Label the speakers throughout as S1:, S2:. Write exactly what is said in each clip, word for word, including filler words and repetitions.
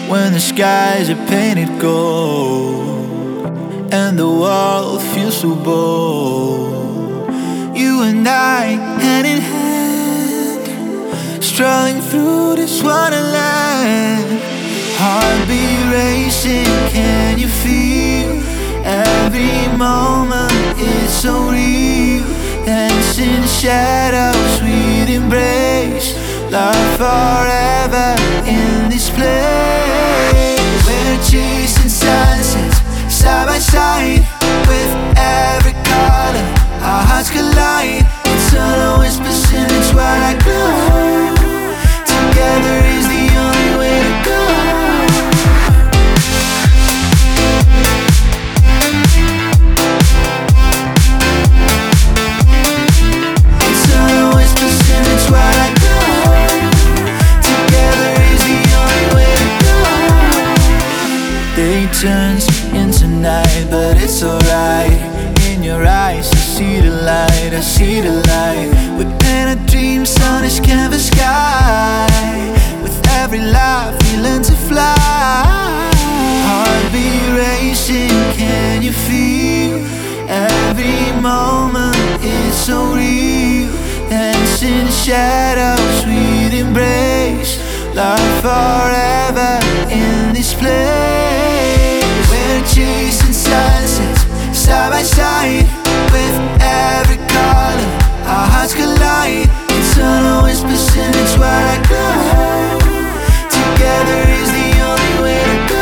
S1: when the skies are painted gold and the world feels so bold. You and I, hand in hand, strolling through this wonderland. Heartbeat racing, can you feel? Every moment is so real. Dancing shadows, sweet embrace. Love forever in this place. We're chasing sunsets, side by side. With every color, our hearts collide. It's all whispers in the twilight glow. Together is the only way to go. It's all whispers in the twilight glow. Together is the only way to go. Day turns into night, but it's alright. In your eyes, I see the light, I see the light. We paint our dreams on this canvas sky. With every laugh, we learn to fly. Heartbeat racing, can you feel? Every moment is so real. Dancing shadows, sweet embrace. Love forever in this place. We're chasing sunsets, side by side. With every color, our hearts collide. It's all whispers in the twilight glow. Together is the only way to go.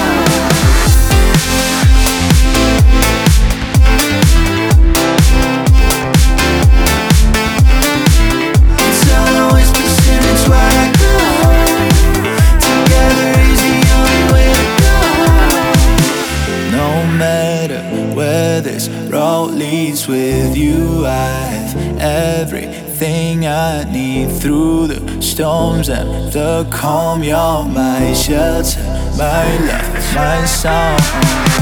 S1: It's all whispers in the twilight glow. Together is the only way to go. No matter where this road leads with you, I have everything I need. Through the storms and the calm, you're my shelter, my love, my song.